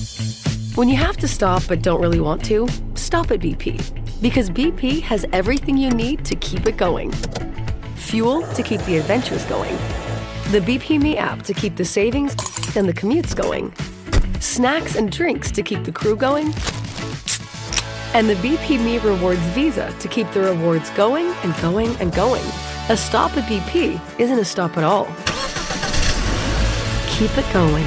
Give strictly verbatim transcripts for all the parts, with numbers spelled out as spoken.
When you have to stop but don't really want to, stop at B P. Because B P has everything you need to keep it going. Fuel to keep the adventures going. The B P Me app to keep the savings and the commutes going. Snacks and drinks to keep the crew going. And the B P Me Rewards Visa to keep the rewards going and going and going. A stop at B P isn't a stop at all. Keep it going.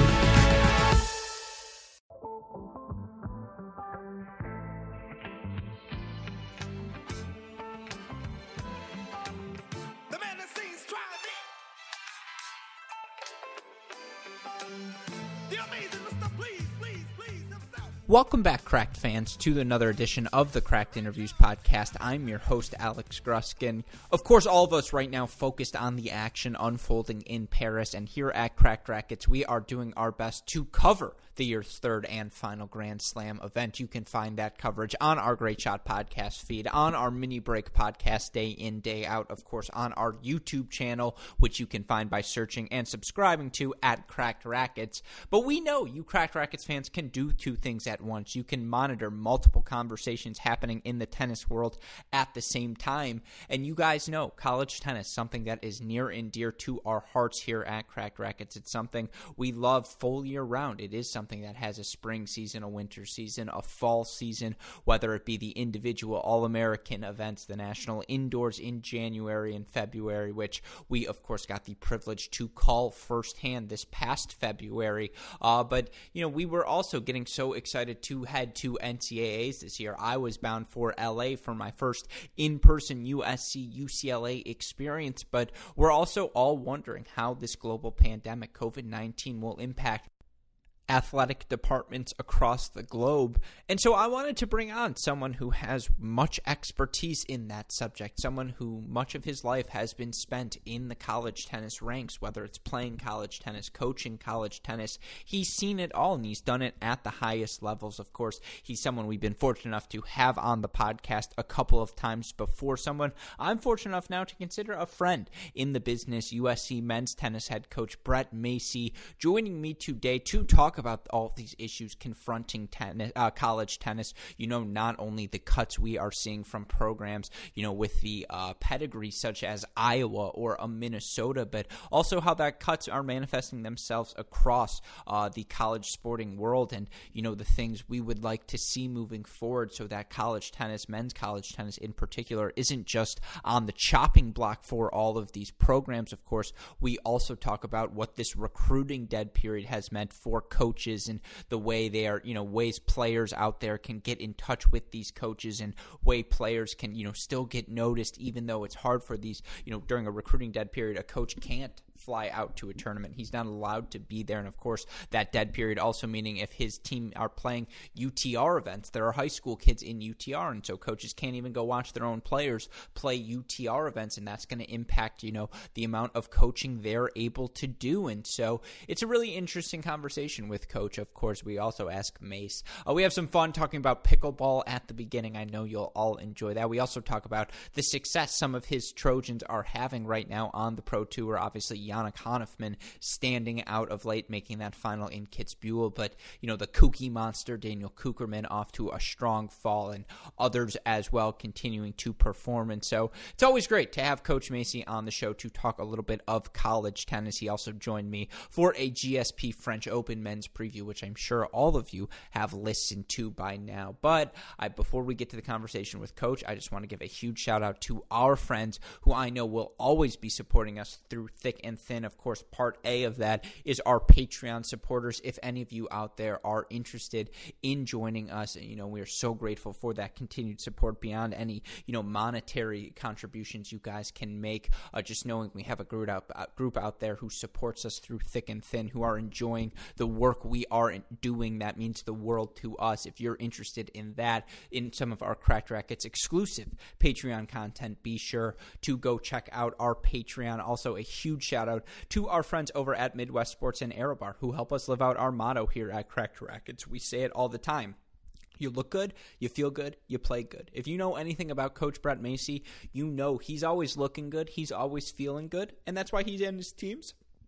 Welcome back, Cracked fans, to another edition of the Cracked Interviews podcast. I'm your host, Alex Gruskin. Of course, all of us right now focused on the action unfolding in Paris, and here at Cracked Racquets, we are doing our best to cover the year's third and final Grand Slam event. You can find that coverage on our Great Shot podcast feed, on our Mini Break podcast day in, day out, of course, on our YouTube channel, which you can find by searching and subscribing to at Cracked Racquets. But we know you Cracked Racquets fans can do two things at once. You can monitor multiple conversations happening in the tennis world at the same time. And you guys know college tennis, something that is near and dear to our hearts here at Cracked Racquets. It's something we love full year round. It is something that has a spring season, a winter season, a fall season, whether it be the individual All-American events, the national indoors in January and February, which we, of course, got the privilege to call firsthand this past February. Uh, but, you know, we were also getting so excited to head to N C double A's this year. I was bound for L A for my first in-person U S C U C L A experience, but we're also all wondering how this global pandemic, COVID nineteen, will impact athletic departments across the globe. And so I wanted to bring on someone who has much expertise in that subject, someone who much of his life has been spent in the college tennis ranks, whether it's playing college tennis, coaching college tennis. He's seen it all, and he's done it at the highest levels. Of course, he's someone we've been fortunate enough to have on the podcast a couple of times before, someone I'm fortunate enough now to consider a friend in the business, U S C men's tennis head coach Brett Macey, joining me today to talk about all these issues confronting tennis, uh, college tennis. You know, not only the cuts we are seeing from programs, you know, with the uh, pedigree such as Iowa or a Minnesota, but also how that cuts are manifesting themselves across uh, the college sporting world, and, you know, the things we would like to see moving forward so that college tennis, men's college tennis in particular, isn't just on the chopping block for all of these programs. Of course, we also talk about what this recruiting dead period has meant for coaches and the way they are, you know, ways players out there can get in touch with these coaches, and way players can, you know, still get noticed, even though it's hard for these, you know, during a recruiting dead period, a coach can't fly out to a tournament. He's not allowed to be there. And of course, that dead period also meaning if his team are playing U T R events, there are high school kids in U T R, and so coaches can't even go watch their own players play U T R events, and that's going to impact, you know, the amount of coaching they're able to do. And so it's a really interesting conversation with Coach. Of course, we also ask Mace. Uh, we have some fun talking about pickleball at the beginning. I know you'll all enjoy that. We also talk about the success some of his Trojans are having right now on the Pro Tour. Obviously, Yannick Hanfmann standing out of late, making that final in Kitzbühel, but, you know, the kooky monster Daniel Kucherman off to a strong fall, and others as well continuing to perform. And so it's always great to have Coach Macey on the show to talk a little bit of college tennis. He also joined me for a G S P French Open men's preview, which I'm sure all of you have listened to by now. But I, before we get to the conversation with Coach, I just want to give a huge shout out to our friends who I know will always be supporting us through thick and thin. Of course, part A of that is our Patreon supporters. If any of you out there are interested in joining us, you know, we are so grateful for that continued support beyond any, you know, monetary contributions you guys can make. Uh, just knowing we have a group out, uh, group out there who supports us through thick and thin, who are enjoying the work we are doing, that means the world to us. If you're interested in that, in some of our Cracked Racquets exclusive Patreon content, be sure to go check out our Patreon. Also, a huge shout out to our friends over at Midwest Sports and Aerobar, who help us live out our motto here at Cracked Racquets. We say it all the time. You look good, you feel good, you play good. If you know anything about Coach Brett Macey, you know he's always looking good, he's always feeling good, and that's why he and his teams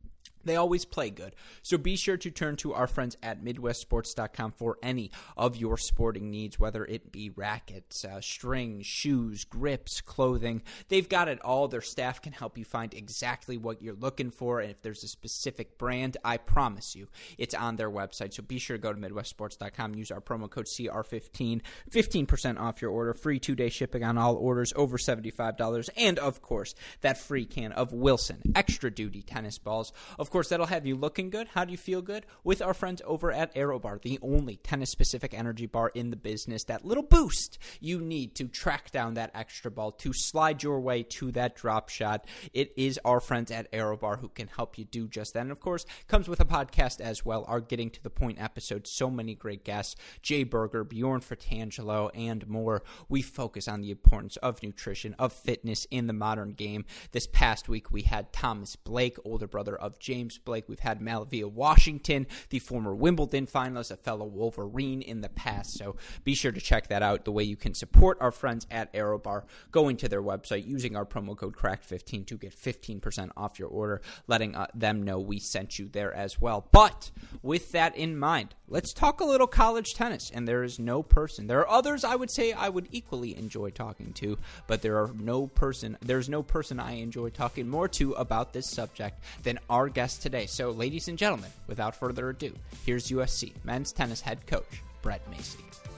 They always play good. So be sure to turn to our friends at Midwest Sports dot com for any of your sporting needs, whether it be rackets, uh, strings, shoes, grips, clothing. They've got it all. Their staff can help you find exactly what you're looking for. And if there's a specific brand, I promise you it's on their website. So be sure to go to Midwest Sports dot com. Use our promo code C R fifteen. fifteen percent off your order. Free two-day shipping on all orders over seventy-five dollars. And, of course, that free can of Wilson Extra Duty tennis balls. Of course, that'll have you looking good. How do you feel good? With our friends over at AeroBar, the only tennis-specific energy bar in the business. That little boost you need to track down that extra ball, to slide your way to that drop shot. It is our friends at AeroBar who can help you do just that. And, of course, comes with a podcast as well, our Getting to the Point episode. So many great guests, Jay Berger, Bjorn Fratangelo, and more. We focus on the importance of nutrition, of fitness in the modern game. This past week, we had Thomas Blake, older brother of James Blake. We've had Malavia Washington, the former Wimbledon finalist, a fellow Wolverine in the past. So be sure to check that out. The way you can support our friends at AeroBar, going to their website, using our promo code cracked fifteen to get fifteen percent off your order, letting uh, them know we sent you there as well. But with that in mind, let's talk a little college tennis. And there is no person, there are others I would say I would equally enjoy talking to, but there are no person, there's no person I enjoy talking more to about this subject than our guest today. So, ladies and gentlemen, without further ado, here's U S C men's tennis head coach Brett Macey.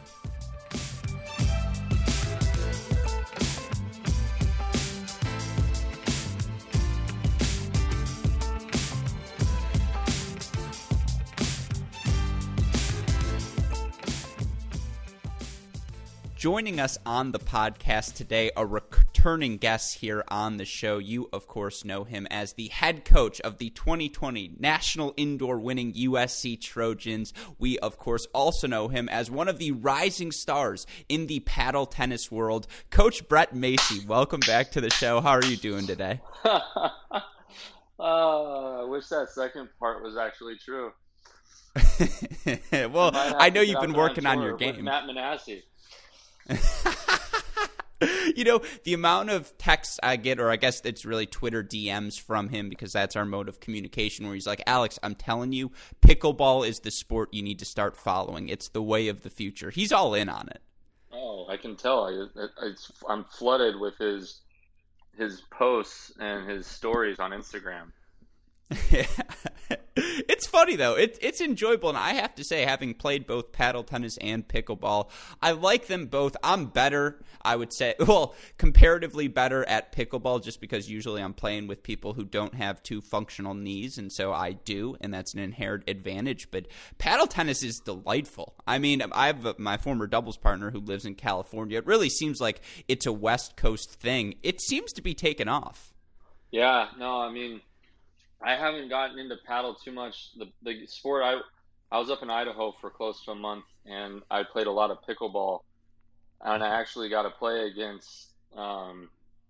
Joining us on the podcast today, a returning guest here on the show. You, of course, know him as the head coach of the twenty twenty National Indoor winning U S C Trojans. We, of course, also know him as one of the rising stars in the paddle tennis world. Coach Brett Macey, welcome back to the show. How are you doing today? uh, I wish that second part was actually true. Well, I know you've been working on, on your game. Matt Manasseh. You know, the amount of texts I get, or I guess it's really Twitter D Ms from him, because that's our mode of communication, where he's like, Alex, I'm telling you, pickleball is the sport you need to start following. It's the way of the future. He's all in on it. Oh, I can tell. I, it's, I'm flooded with his his posts and his stories on Instagram. It's funny, though. It, it's enjoyable, and I have to say, having played both paddle tennis and pickleball, I like them both. I'm better, I would say, well, comparatively better at pickleball, just because usually I'm playing with people who don't have two functional knees, and so I do, and that's an inherent advantage. But paddle tennis is delightful. I mean, I have a, my former doubles partner who lives in California. It really seems like it's a West Coast thing. It seems to be taken off. Yeah, no, I mean, I haven't gotten into paddle too much. The the sport, I I was up in Idaho for close to a month, and I played a lot of pickleball, and I actually got to play against um,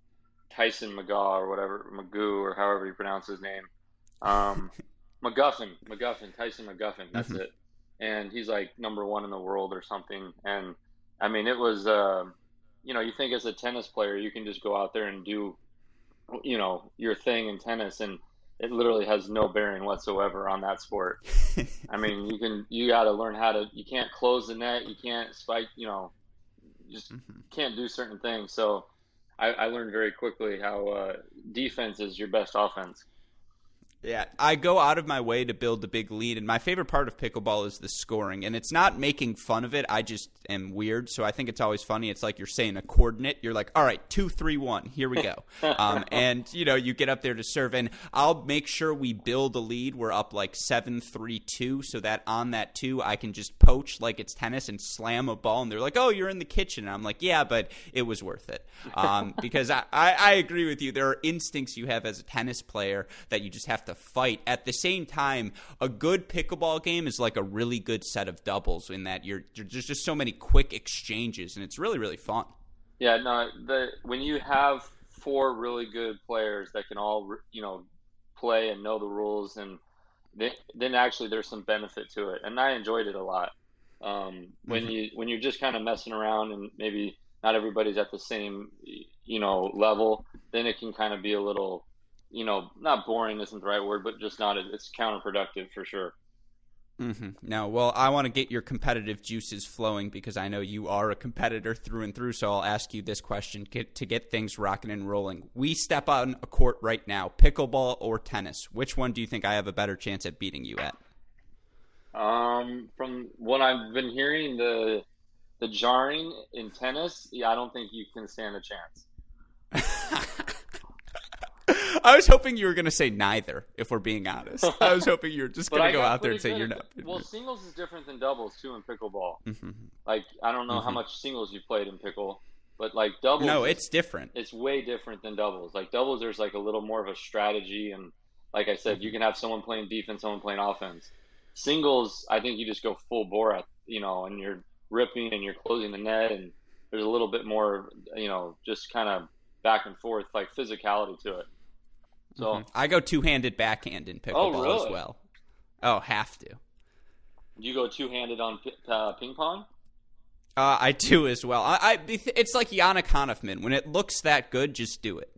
Tyson McGaw or whatever, Magoo or however you pronounce his name, um, McGuffin, McGuffin, Tyson McGuffin, that's mm-hmm. it. And he's like number one in the world or something. And I mean, it was, uh, you know, you think as a tennis player, you can just go out there and do, you know, your thing in tennis, and it literally has no bearing whatsoever on that sport. I mean, you can, you got to learn how to, you can't close the net, you can't spike, you know, just mm-hmm. can't do certain things. So I, I learned very quickly how uh, defense is your best offense. Yeah, I go out of my way to build a big lead, and my favorite part of pickleball is the scoring, and it's not making fun of it. I just am weird, so I think it's always funny. It's like you're saying a coordinate. You're like, all right, two, three, one, here we go. um, and, you know, you get up there to serve, and I'll make sure we build a lead. We're up like seven, three, two, so that on that two, I can just poach like it's tennis and slam a ball, and they're like, oh, you're in the kitchen. And I'm like, yeah, but it was worth it. Um, because I, I, I agree with you. There are instincts you have as a tennis player that you just have to fight. At the same time, a good pickleball game is like a really good set of doubles, in that you're, you're there's just so many quick exchanges, and it's really, really fun. Yeah, no, the when you have four really good players that can all, you know, play and know the rules, and they, then actually there's some benefit to it, and I enjoyed it a lot. Um, when mm-hmm. you when you're just kind of messing around and maybe not everybody's at the same, you know, level, then it can kind of be a little you know, not boring isn't the right word, but just not, it's counterproductive for sure. Mm-hmm. No, well, I want to get your competitive juices flowing because I know you are a competitor through and through, so I'll ask you this question get, to get things rocking and rolling. We step on a court right now, pickleball or tennis. Which one do you think I have a better chance at beating you at? Um, from what I've been hearing, the the jarring in tennis, yeah, I don't think you can stand a chance. I was hoping you were going to say neither, if we're being honest. I was hoping you were just going to go out there and say you're not. Well, singles is different than doubles, too, in pickleball. Mm-hmm. Like, I don't know mm-hmm. how much singles you played in pickle, but, like, doubles. No, it's different. It's way different than doubles. Like, doubles, there's, like, a little more of a strategy. And, like I said, mm-hmm. you can have someone playing defense, someone playing offense. Singles, I think you just go full bore, at, you know, and you're ripping and you're closing the net. And there's a little bit more, you know, just kind of back and forth, like, physicality to it. So mm-hmm. I go two-handed backhand in pickleball oh, really? as well. Oh, have to. You go two-handed on uh, ping pong? Uh, I do as well. I, I it's like Yannick Hanfmann. When it looks that good, just do it.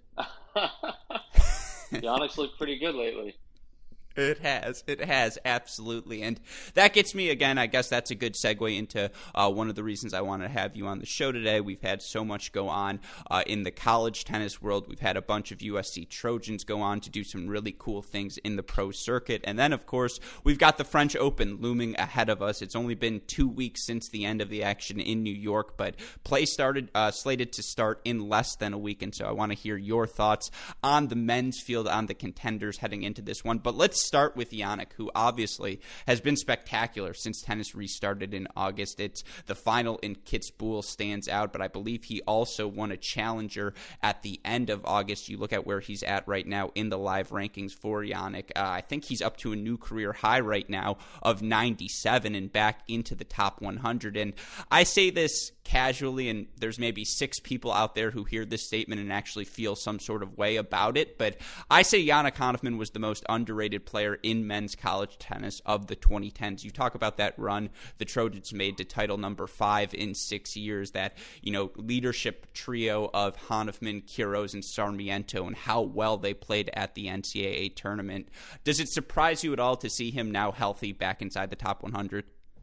Yannick's looked pretty good lately. It has. It has, absolutely. And that gets me, again, I guess that's a good segue into uh, one of the reasons I wanted to have you on the show today. We've had so much go on uh, in the college tennis world. We've had a bunch of U S C Trojans go on to do some really cool things in the pro circuit. And then, of course, we've got the French Open looming ahead of us. It's only been two weeks since the end of the action in New York, but play started uh, slated to start in less than a week. And so I want to hear your thoughts on the men's field, on the contenders heading into this one. But let's start with Jannik, who obviously has been spectacular since tennis restarted in August. It's the final in Kitzbühel stands out, but I believe he also won a challenger at the end of August. You look at where he's at right now in the live rankings for Jannik. Uh, I think he's up to a new career high right now of ninety-seven and back into the top one hundred. And I say this casually, and there's maybe six people out there who hear this statement and actually feel some sort of way about it, but I say Yannick Hanfmann was the most underrated player in men's college tennis of the twenty tens. You talk about that run the Trojans made to title number five in six years, that, you know, leadership trio of Hanfmann, Quiroz, and Sarmiento, and how well they played at the N C double A tournament. Does it surprise you at all to see him now healthy back inside the top one hundred?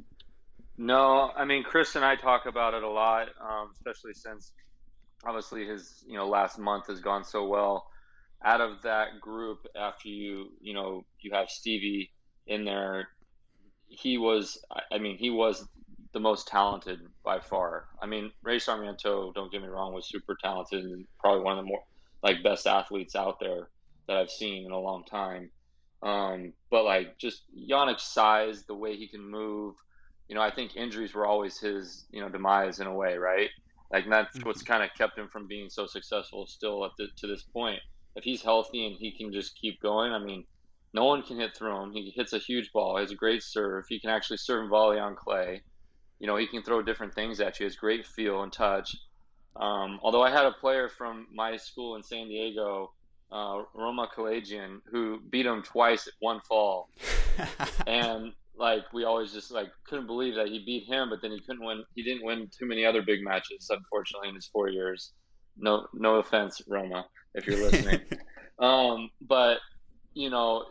No, I mean, Chris and I talk about it a lot, um, especially since obviously his, you know, last month has gone so well. Out of that group, after you, you know, you have Stevie in there, he was, I mean, he was the most talented by far. I mean, Ray Sarmiento, don't get me wrong, was super talented and probably one of the more, like, best athletes out there that I've seen in a long time. Um, but, like, just Yannick's size, the way he can move, you know, I think injuries were always his, you know, demise in a way, right? Like, that's mm-hmm. what's kind of kept him from being so successful still at the, to this point. If he's healthy and he can just keep going, I mean, no one can hit through him. He hits a huge ball. He has a great serve. He can actually serve and volley on clay. You know, he can throw different things at you. He has great feel and touch. Um, although I had a player from my school in San Diego, uh, Roma Kalajian, who beat him twice at one fall. And like, we always just like couldn't believe that he beat him, but then he couldn't win. He didn't win too many other big matches, unfortunately, in his four years. No, no offense, Roma, if you're listening. um, but you know,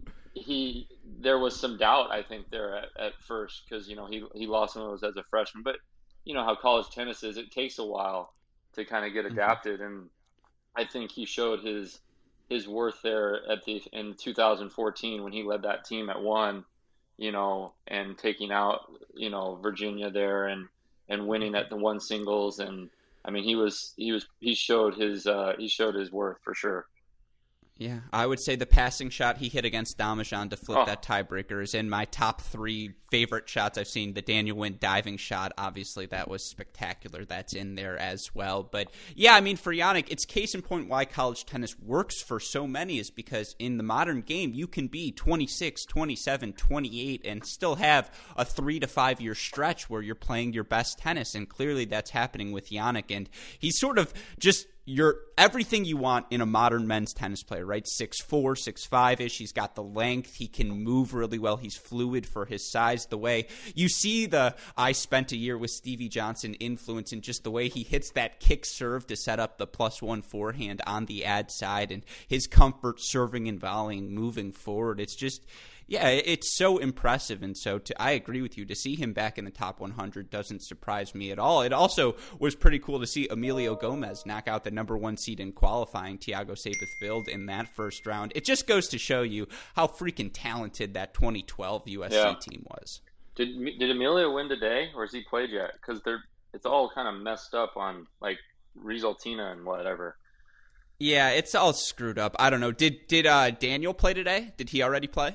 he there was some doubt, I think, there at, at first, because you know he he lost some of those as a freshman. But you know how college tennis is; it takes a while to kind of get adapted, mm-hmm. and I think he showed his his worth there at the in two thousand fourteen when he led that team at one. You know, and taking out, you know, Virginia there and, and winning at the one singles. And I mean, he was, he was, he showed his, uh, he showed his worth for sure. Yeah, I would say the passing shot he hit against Damajan to flip oh. that tiebreaker is in my top three favorite shots I've seen. The Daniel Wynn diving shot, obviously, that was spectacular. That's in there as well. But yeah, I mean, for Jannik, it's case in point why college tennis works for so many is because in the modern game, you can be twenty-six, twenty-seven, twenty-eight and still have a three to five year stretch where you're playing your best tennis. And clearly that's happening with Jannik. And he's sort of just you're everything you want in a modern men's tennis player, right? six four, six five-ish. He's got the length. He can move really well. He's fluid for his size. The way you see the I spent a year with Stevie Johnson influence in just the way he hits that kick serve to set up the plus one forehand on the ad side and his comfort serving and volleying moving forward. It's just, yeah, it's so impressive. And so to, I agree with you. To see him back in the top one hundred doesn't surprise me at all. It also was pretty cool to see Emilio Gomez knock out the number one seed in qualifying, Thiago Seyboth-Wild, in that first round. It just goes to show you how freaking talented that twenty twelve U S C yeah. team was. Did did Emilio win today, or has he played yet? Because they're it's all kind of messed up on like Resultina and whatever. Yeah, it's all screwed up. I don't know. Did did uh, Daniel play today? Did he already play?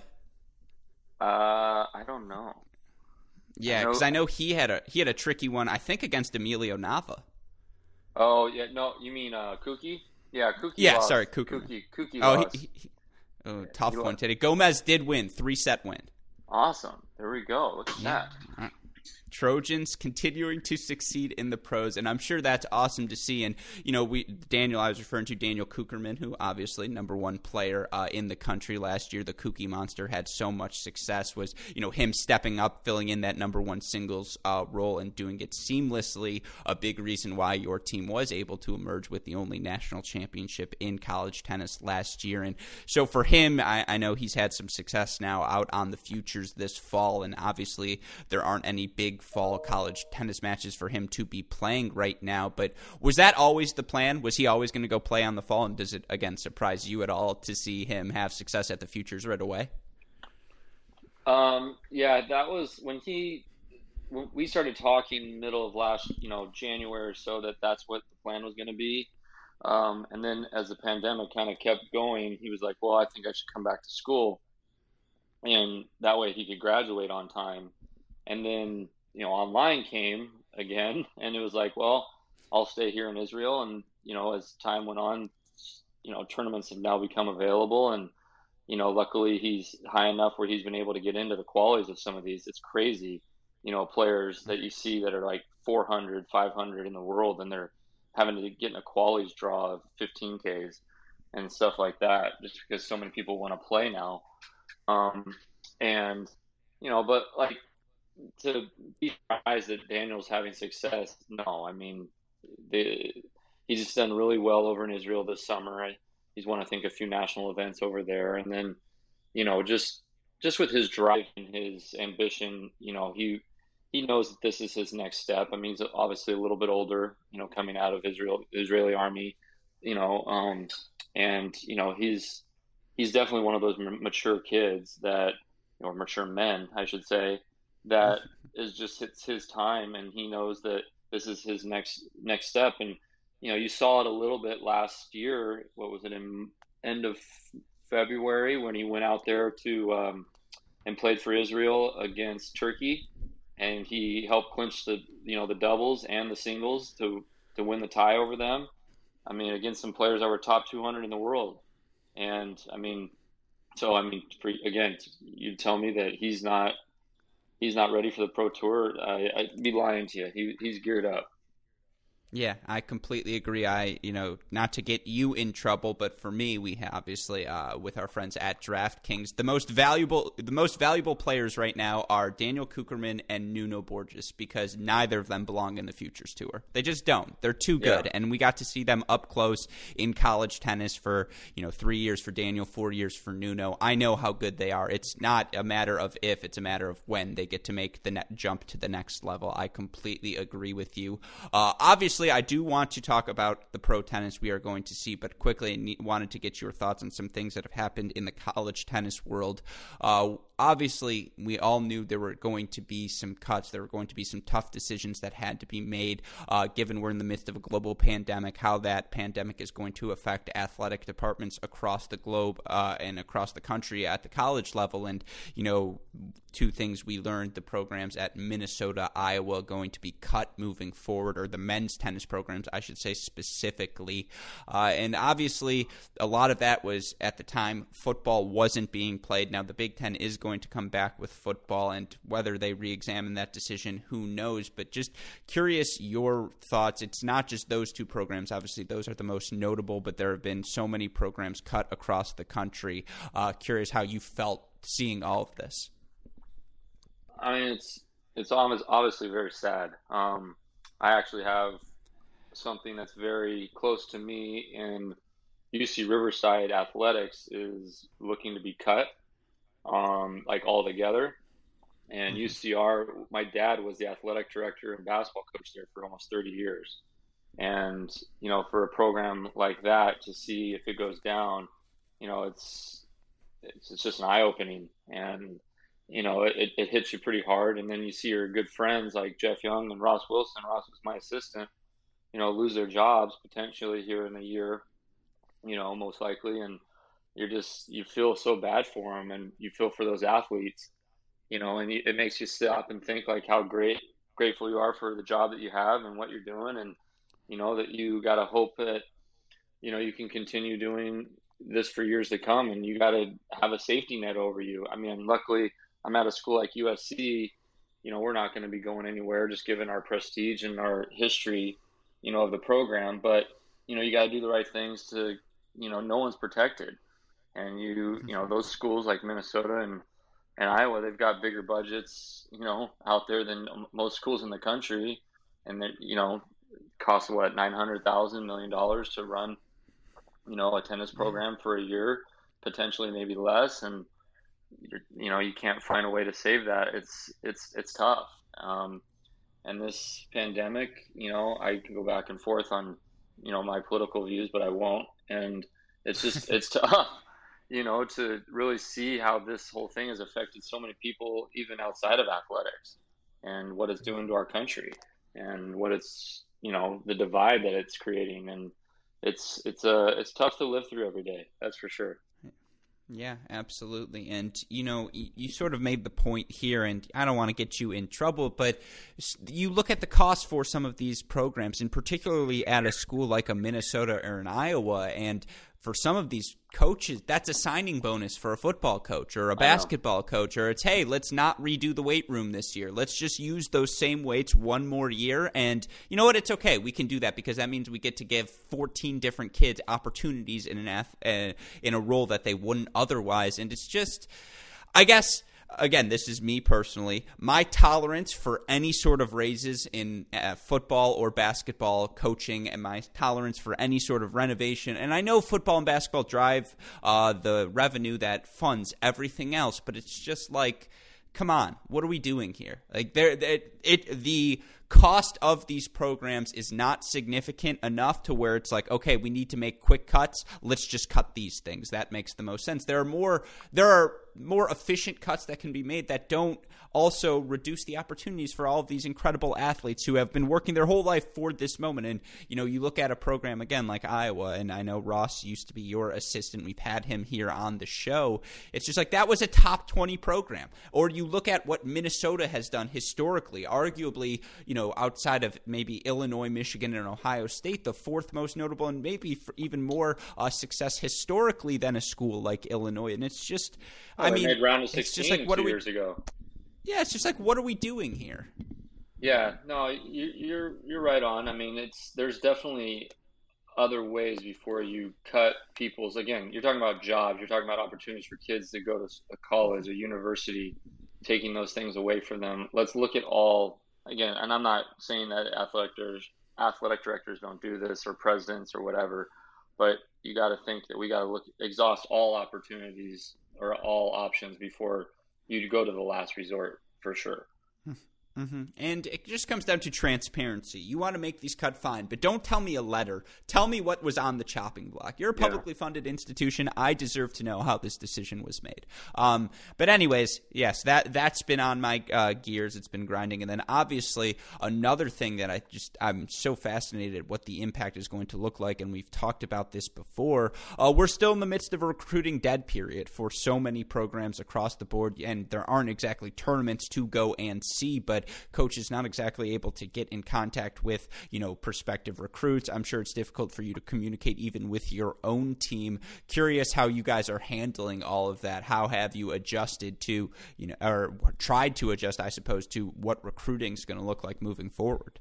Uh, I don't know. Yeah, because I, I know he had a he had a tricky one. I think against Emilio Nava. Oh yeah, no, you mean uh, Kuki? Yeah, Kuki. Yeah, lost. sorry, Kuki. Kuki, Kuki oh, lost. He, he, oh, tough he one lost. today. Gomez did win, three set win. Awesome. There we go. Look at yeah. that. Trojans continuing to succeed in the pros, and I'm sure that's awesome to see. And, you know, we Daniel, I was referring to Daniel Kucherman, who obviously number one player uh, in the country last year. The Kookie Monster had so much success, was, you know, him stepping up, filling in that number one singles uh, role and doing it seamlessly, a big reason why your team was able to emerge with the only national championship in college tennis last year. And so for him, I, I know he's had some success now out on the futures this fall, and obviously there aren't any big fall college tennis matches for him to be playing right now. But was that always the plan? Was he always going to go play on the fall? And does it, again, surprise you at all to see him have success at the futures right away? Um, yeah, that was when he, when we started talking middle of last, you know, January or so, that that's what the plan was going to be. Um, and then as the pandemic kind of kept going, he was like, well, I think I should come back to school. And that way he could graduate on time. And then, you know, online came again, and it was like, well, I'll stay here in Israel. And, you know, as time went on, you know, tournaments have now become available. And, you know, luckily he's high enough where he's been able to get into the qualities of some of these. It's crazy, you know, players that you see that are like four hundred, five hundred in the world, and they're having to get in a qualities draw of fifteen Ks and stuff like that, just because so many people want to play now. Um, and, you know, but like, to be surprised that Daniel's having success, no. I mean, the, he's just done really well over in Israel this summer. He's won, I think, a few national events over there. And then, you know, just just with his drive and his ambition, you know, he he knows that this is his next step. I mean, he's obviously a little bit older, you know, coming out of Israel, Israeli army, you know, um, and, you know, he's he's definitely one of those mature kids that, or mature men, I should say, that is just it's his time, and he knows that this is his next next step. And you know, you saw it a little bit last year. What was it, in end of February, when he went out there to um, and played for Israel against Turkey, and he helped clinch the you know the doubles and the singles to to win the tie over them. I mean, against some players that were top two hundred in the world. And I mean, so I mean, for, again, you tell me that he's not. He's not ready for the Pro Tour, I, I'd be lying to you. He he's geared up. Yeah, I completely agree. I, you know, not to get you in trouble, but for me, we have, obviously, uh, with our friends at DraftKings, the most valuable, the most valuable players right now are Daniel Kucherman and Nuno Borges, because neither of them belong in the Futures Tour. They just don't. They're too good, yeah. And we got to see them up close in college tennis for, you know, three years for Daniel, four years for Nuno. I know how good they are. It's not a matter of if; it's a matter of when they get to make the net jump to the next level. I completely agree with you. Uh, obviously. I do want to talk about the pro tennis we are going to see, but quickly I need, wanted to get your thoughts on some things that have happened in the college tennis world. Uh, obviously, we all knew there were going to be some cuts. There were going to be some tough decisions that had to be made, uh, given we're in the midst of a global pandemic, how that pandemic is going to affect athletic departments across the globe uh, and across the country at the college level. And, you know, two things we learned: the programs at Minnesota, Iowa going to be cut moving forward, or the men's tennis tennis programs, I should say specifically. Uh, and obviously, a lot of that was, at the time, football wasn't being played. Now, the Big Ten is going to come back with football, and whether they re-examine that decision, who knows. But just curious your thoughts. It's not just those two programs. Obviously, those are the most notable, but there have been so many programs cut across the country. Uh, curious how you felt seeing all of this. I mean, it's it's almost obviously very sad. Um, I actually have something that's very close to me in U C Riverside. Athletics is looking to be cut, um, like altogether. And mm-hmm. U C R, my dad was the athletic director and basketball coach there for almost thirty years. And, you know, for a program like that to see if it goes down, you know, it's it's, it's just an eye-opening. And, you know, it, it hits you pretty hard. And then you see your good friends like Jeff Young and Ross Wilson. Ross was my assistant, you know, lose their jobs potentially here in a year, you know, most likely. And you're just, you feel so bad for them, and you feel for those athletes, you know, and it makes you stop and think like how great, grateful you are for the job that you have and what you're doing. And, you know, that you got to hope that, you know, you can continue doing this for years to come, and you got to have a safety net over you. I mean, luckily I'm at a school like U S C, you know, we're not going to be going anywhere just given our prestige and our history, you know, of the program. But, you know, you got to do the right things to, you know, no one's protected. And you, you know, those schools like Minnesota and, and Iowa, they've got bigger budgets, you know, out there than most schools in the country. And then, you know, costs what, nine hundred thousand million dollars to run, you know, a tennis program for a year, potentially maybe less. And, you're, you know, you can't find a way to save that. It's, it's, it's tough. Um, and this pandemic, you know, I can go back and forth on, you know, my political views, but I won't. And it's just, it's tough, you know, to really see how this whole thing has affected so many people, even outside of athletics, and what it's doing to our country, and what it's, you know, the divide that it's creating. And it's, it's, uh, it's tough to live through every day. That's for sure. Yeah, absolutely. And, you know, you, you sort of made the point here, and I don't want to get you in trouble, but you look at the cost for some of these programs, and particularly at a school like a Minnesota or an Iowa, and for some of these coaches, that's a signing bonus for a football coach or a basketball coach, or it's, hey, let's not redo the weight room this year. Let's just use those same weights one more year. And you know what? It's okay. We can do that because that means we get to give fourteen different kids opportunities in an uh, in a role that they wouldn't otherwise. And it's just, I guess, again, this is me personally, my tolerance for any sort of raises in uh, football or basketball coaching, and my tolerance for any sort of renovation. And I know football and basketball drive uh, the revenue that funds everything else, but it's just like, come on, what are we doing here? Like, there, it, it the cost of these programs is not significant enough to where it's like, okay, we need to make quick cuts. Let's just cut these things. That makes the most sense. There are more, there are more efficient cuts that can be made that don't also reduce the opportunities for all of these incredible athletes who have been working their whole life for this moment. And, you know, you look at a program again like Iowa, and I know Ross used to be your assistant. We've had him here on the show. It's just like that was a top twenty program. Or you look at what Minnesota has done historically, arguably, you know, outside of maybe Illinois, Michigan, and Ohio State, the fourth most notable, and maybe for even more uh, success historically than a school like Illinois. And it's just, oh, I mean, made round of it's just sixteen like, what two are we, years ago. Yeah, it's just like, what are we doing here? Yeah, no, you, you're you're right on. I mean, it's there's definitely other ways before you cut people's. Again, you're talking about jobs. You're talking about opportunities for kids to go to a college, a university, taking those things away from them. Let's look at all again. And I'm not saying that athletic directors, athletic directors don't do this, or presidents or whatever, but you got to think that we got to look exhaust all opportunities or all options before you go to the last resort, for sure. Mm-hmm. And it just comes down to transparency. You want to make these cut, fine, but don't tell me a letter. Tell me what was on the chopping block. You're a publicly yeah. funded institution. I deserve to know how this decision was made. Um, but anyways, yes, that, that's been on my uh, gears. It's been grinding. And then obviously another thing that I just, I'm so fascinated what the impact is going to look like, and we've talked about this before. Uh, we're still in the midst of a recruiting dead period for so many programs across the board, and there aren't exactly tournaments to go and see, but like coaches not exactly able to get in contact with, you know, prospective recruits. I'm sure it's difficult for you to communicate even with your own team. Curious how you guys are handling all of that. How have you adjusted to, you know, or tried to adjust, I suppose, to what recruiting is going to look like moving forward?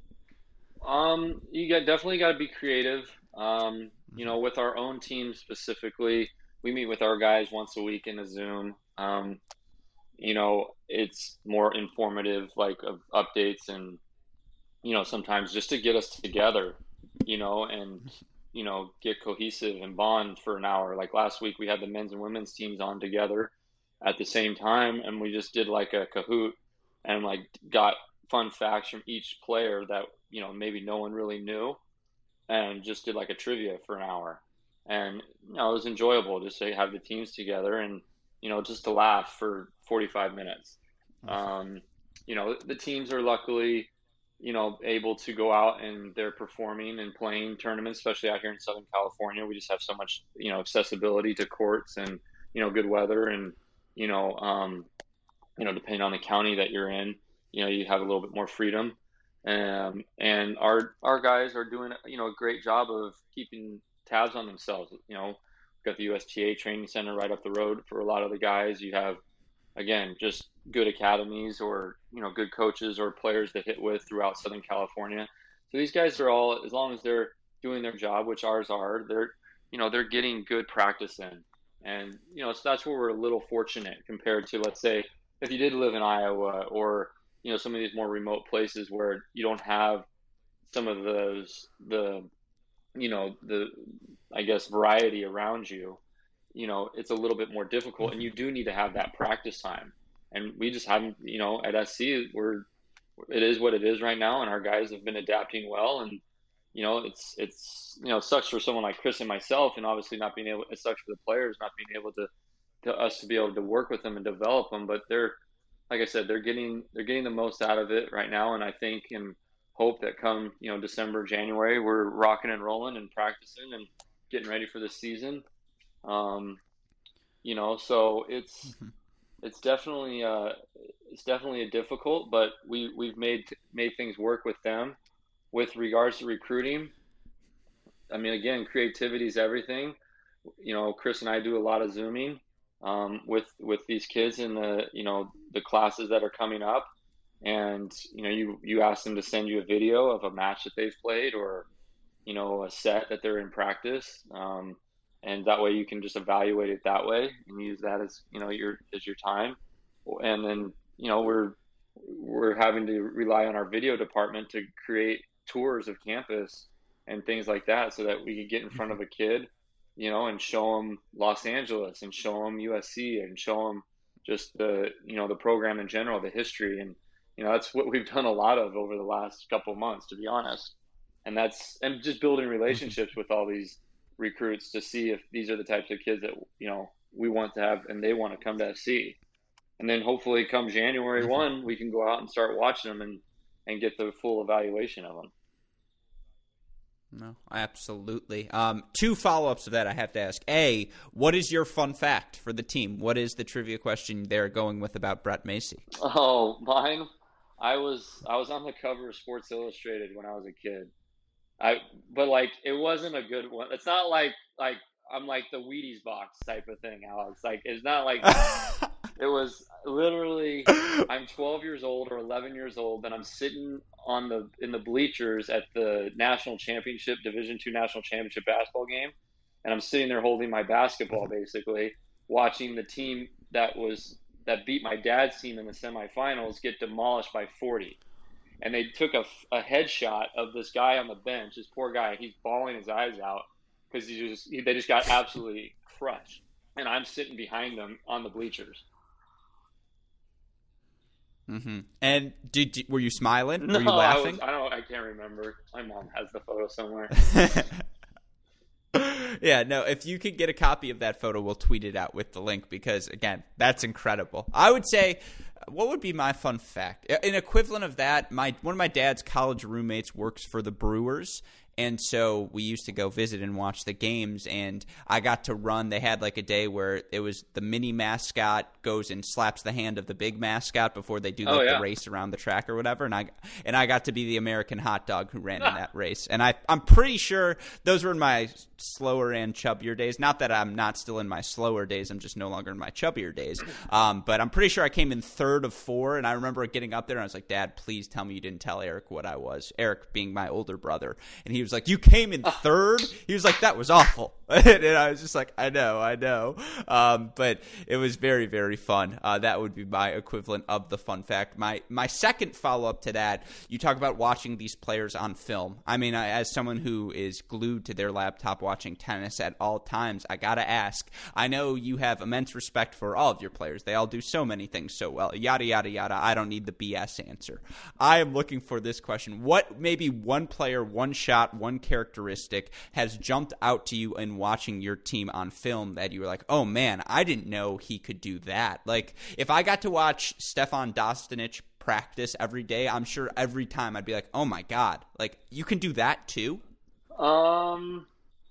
Um, you got definitely got to be creative. Um, you know, with our own team specifically, we meet with our guys once a week in a Zoom. Um, you know, it's more informative, like of updates and, you know, sometimes just to get us together, you know, and, you know, get cohesive and bond for an hour. Like last week, we had the men's and women's teams on together at the same time, and we just did like a Kahoot and like got fun facts from each player that, you know, maybe no one really knew, and just did like a trivia for an hour. And, you know, it was enjoyable just to have the teams together and, you know, just to laugh for forty-five minutes. Um, you know, the teams are luckily, you know, able to go out and they're performing and playing tournaments, especially out here in Southern California. We just have so much, you know, accessibility to courts and, you know, good weather and, you know, um, you know, depending on the county that you're in, you know, you have a little bit more freedom. Um, and our our guys are doing, you know, a great job of keeping tabs on themselves. You know, we've got the U S T A training center right up the road for a lot of the guys. You have, again, just good academies or, you know, good coaches or players to hit with throughout Southern California. So these guys are all, as long as they're doing their job, which ours are, they're, you know, they're getting good practice in. And, you know, so that's where we're a little fortunate compared to, let's say, if you did live in Iowa or, you know, some of these more remote places where you don't have some of those, the, you know, the, I guess, variety around you, you know, it's a little bit more difficult, and you do need to have that practice time. And we just haven't, you know, at S C, we're, it is what it is right now, and our guys have been adapting well. And, you know, it's, it's, you know, it sucks for someone like Chris and myself, and obviously not being able, it sucks for the players not being able to, to us to be able to work with them and develop them. But they're, like I said, they're getting, they're getting the most out of it right now. And I think and hope that come, you know, December, January, we're rocking and rolling and practicing and getting ready for the season. Um, you know, so it's, mm-hmm. it's definitely, uh, it's definitely a difficult, but we, we've made, made things work with them. With regards to recruiting, I mean, again, creativity is everything. You know, Chris and I do a lot of Zooming, um, with, with these kids in the, you know, the classes that are coming up. And, you know, you, you ask them to send you a video of a match that they've played or, you know, a set that they're in practice. Um, and that way you can just evaluate it that way and use that as, you know, your, as your time. And then, you know, we're, we're having to rely on our video department to create tours of campus and things like that so that we can get in front of a kid, you know, and show them Los Angeles and show them U S C and show them just the, you know, the program in general, the history. And, you know, that's what we've done a lot of over the last couple of months, to be honest. And that's, and just building relationships with all these recruits to see if these are the types of kids that, you know, we want to have and they want to come to F C. And then hopefully come January first, we can go out and start watching them and, and get the full evaluation of them. No, absolutely. Um, two follow-ups to that I have to ask. A, what is your fun fact for the team? What is the trivia question they're going with about Brett Macy? Oh, mine? I was I was on the cover of Sports Illustrated when I was a kid. I but like it wasn't a good one. It's not like like I'm like the Wheaties box type of thing, Alex. Like it's not like it was literally I'm twelve years old or eleven years old and I'm sitting on the in the bleachers at the national championship Division two national championship basketball game, and I'm sitting there holding my basketball basically watching the team that was that beat my dad's team in the semifinals get demolished by forty. And they took a, a headshot of this guy on the bench. This poor guy, he's bawling his eyes out because he just he, they just got absolutely crushed. And I'm sitting behind them on the bleachers. Mm-hmm. And did, did were you smiling? No, were you laughing? I, was, I don't. I can't remember. My mom has the photo somewhere. Yeah, no, if you could get a copy of that photo, we'll tweet it out with the link because, again, that's incredible. I would say, what would be my fun fact? An equivalent of that, my one of my dad's college roommates works for the Brewers, And so we used to go visit and watch the games, and I got to run. They had like a day where it was the mini mascot goes and slaps the hand of the big mascot before they do like, oh, yeah. the race around the track or whatever. And I and I got to be the American hot dog who ran in that race. And I, I'm pretty sure those were in my slower and chubbier days. Not that I'm not still in my slower days. I'm just no longer in my chubbier days. Um, but I'm pretty sure I came in third of four. And I remember getting up there and I was like, Dad, please tell me you didn't tell Eric what I was. Eric being my older brother. And he was like, you came in third? He was like, that was awful. And I was just like, I know, I know. Um, but it was very, very fun. Uh, that would be my equivalent of the fun fact. My my second follow-up to that, you talk about watching these players on film. I mean, I, as someone who is glued to their laptop watching tennis at all times, I got to ask, I know you have immense respect for all of your players. They all do so many things so well, yada, yada, yada. I don't need the B S answer. I am looking for this question. What maybe one player, one shot, one characteristic has jumped out to you in watching your team on film that you were like, oh man, I didn't know he could do that. Like if I got to watch Stefan Dostanic practice every day, I'm sure every time I'd be like, oh my God, like you can do that too? Um,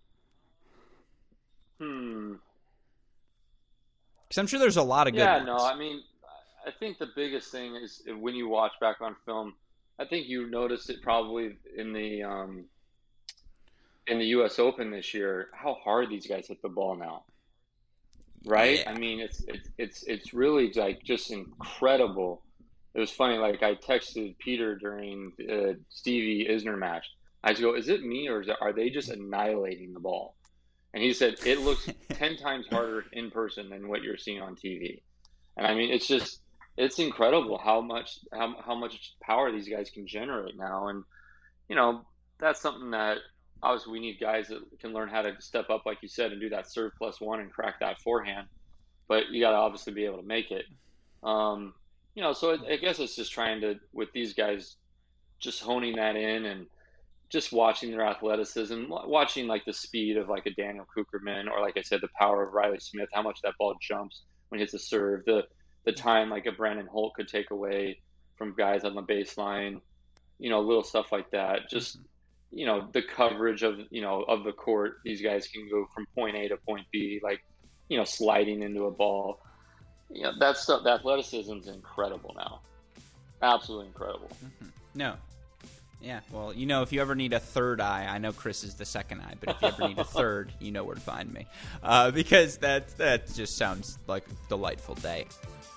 hmm. Because I'm sure there's a lot of good Yeah, ones. no, I mean, I think the biggest thing is when you watch back on film, I think you noticed it probably in the um, in the U S Open this year, how hard these guys hit the ball now. Right? Yeah. I mean, it's it's it's it's really like just incredible. It was funny. Like I texted Peter during the Stevie Isner match. I just go, "Is it me or is it, are they just annihilating the ball?" And he said, "It looks ten times harder in person than what you're seeing on T V." And I mean, it's just it's incredible how much how how much power these guys can generate now. And you know, that's something that. Obviously, we need guys that can learn how to step up, like you said, and do that serve plus one and crack that forehand. But you got to obviously be able to make it. Um, you know, so it, I guess it's just trying to, with these guys, just honing that in and just watching their athleticism, watching like the speed of like a Daniel Kucherman, or like I said, the power of Riley Smith, how much that ball jumps when he hits a serve, the the time like a Brandon Holt could take away from guys on the baseline, you know, little stuff like that. Just you know, the coverage of, you know, of the court. These guys can go from point A to point B, like, you know, sliding into a ball. You know, that stuff, the athleticism is incredible now. Absolutely incredible. Mm-hmm. No. Yeah. Well, you know, if you ever need a third eye, I know Chris is the second eye, but if you ever need a third, you know where to find me. Uh, because that, that just sounds like a delightful day.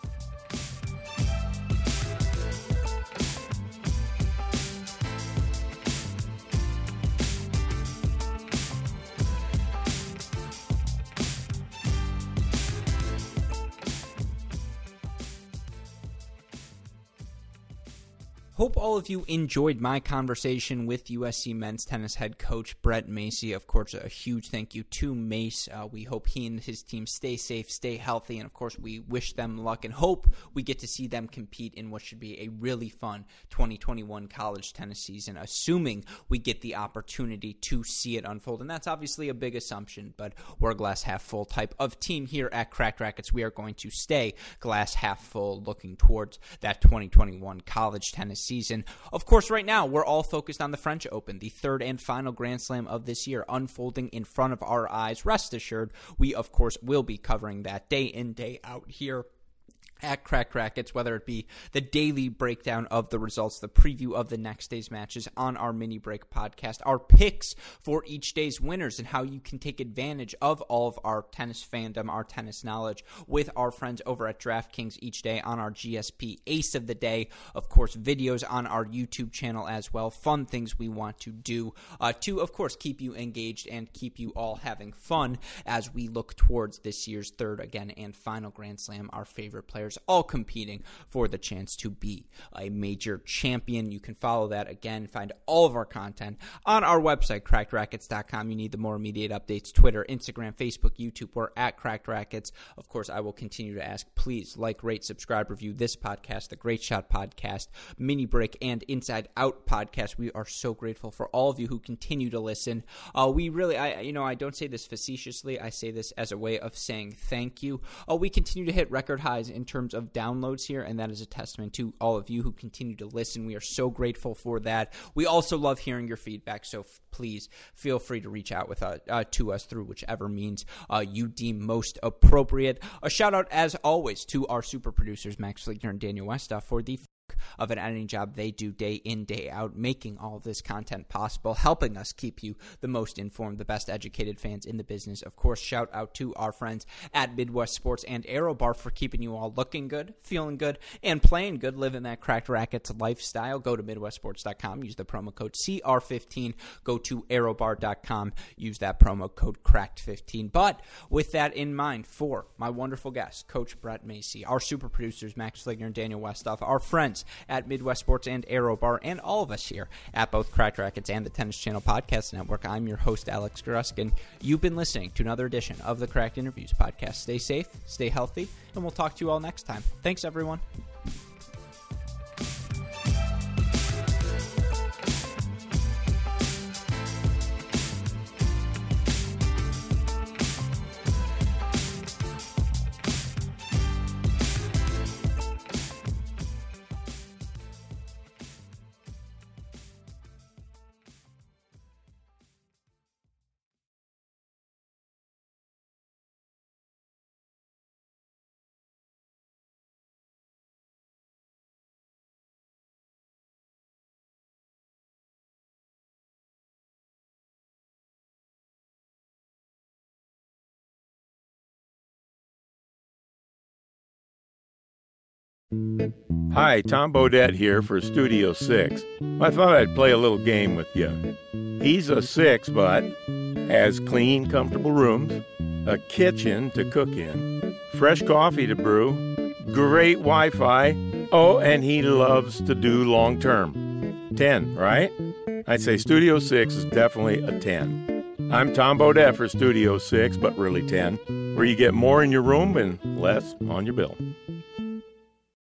Hope all of you enjoyed my conversation with U S C men's tennis head coach Brett Macey. Of course, a huge thank you to Mace. Uh, we hope he and his team stay safe, stay healthy, and of course, we wish them luck and hope we get to see them compete in what should be a really fun twenty twenty-one college tennis season, assuming we get the opportunity to see it unfold. And that's obviously a big assumption, but we're a glass half full type of team here at Cracked Racquets. We are going to stay glass half full looking towards that twenty twenty-one college tennis season. Of course, right now, we're all focused on the French Open, the third and final Grand Slam of this year, unfolding in front of our eyes. Rest assured, we, of course, will be covering that day in, day out here at Cracked Racquets, whether it be the daily breakdown of the results, the preview of the next day's matches on our mini break podcast, our picks for each day's winners, and how you can take advantage of all of our tennis fandom, our tennis knowledge with our friends over at DraftKings each day on our G S P Ace of the Day. Of course, videos on our YouTube channel as well. Fun things we want to do uh, to, of course, keep you engaged and keep you all having fun as we look towards this year's third, again, and final Grand Slam, our favorite players all competing for the chance to be a major champion. You can follow that again, find all of our content on our website, cracked racquets dot com. You need the more immediate updates, Twitter, Instagram, Facebook, YouTube. We're at Cracked Racquets. Of course, I will continue to ask, please like, rate, subscribe, review this podcast, the Great Shot Podcast, Mini Break, and Inside Out Podcast. We are so grateful for all of you who continue to listen. Uh, we really, I you know, I don't say this facetiously. I say this as a way of saying thank you. Uh, we continue to hit record highs in terms terms of downloads here, and that is a testament to all of you who continue to listen. We are so grateful for that. We also love hearing your feedback, so f- please feel free to reach out with uh, uh, to us through whichever means uh, you deem most appropriate. A shout out, as always, to our super producers, Max Fligner and Daniel Westa, for the of an editing job they do day in, day out, making all of this content possible, helping us keep you the most informed, the best educated fans in the business. Of course, shout out to our friends at Midwest Sports and Aero Bar for keeping you all looking good, feeling good, and playing good, living that Cracked Racquets lifestyle. Go to midwest sports dot com, use the promo code C R fifteen. Go to aero bar dot com, use that promo code cracked fifteen. But with that in mind, for my wonderful guests, Coach Brett Macy, our super producers, Max Fligner and Daniel Westhoff, our friends at Midwest Sports and Aero Bar, and all of us here at both Cracked Racquets and the Tennis Channel Podcast Network, I'm your host, Alex Gruskin. You've been listening to another edition of the Cracked Interviews Podcast. Stay safe, stay healthy, and we'll talk to you all next time. Thanks, everyone. Hi, Tom Bodette here for Studio six. I thought I'd play a little game with you. He's a six, but has clean, comfortable rooms, a kitchen to cook in, fresh coffee to brew, great Wi-Fi, oh, and he loves to do long-term. ten, right? I'd say Studio six is definitely a ten. I'm Tom Bodette for Studio six, but really ten, where you get more in your room and less on your bill.